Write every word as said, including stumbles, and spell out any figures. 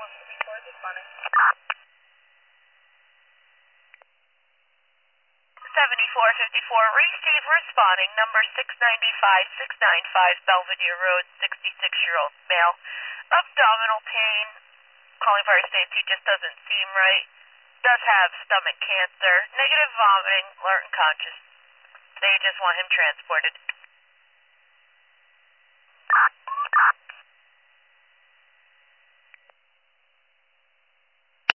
seventy-four fifty-four, receive responding, number six ninety-five, six ninety-five, Belvedere Road, sixty-six-year-old male, abdominal pain, calling fire safety, just doesn't seem right, does have stomach cancer, negative vomiting, alert and conscious. They just want him transported.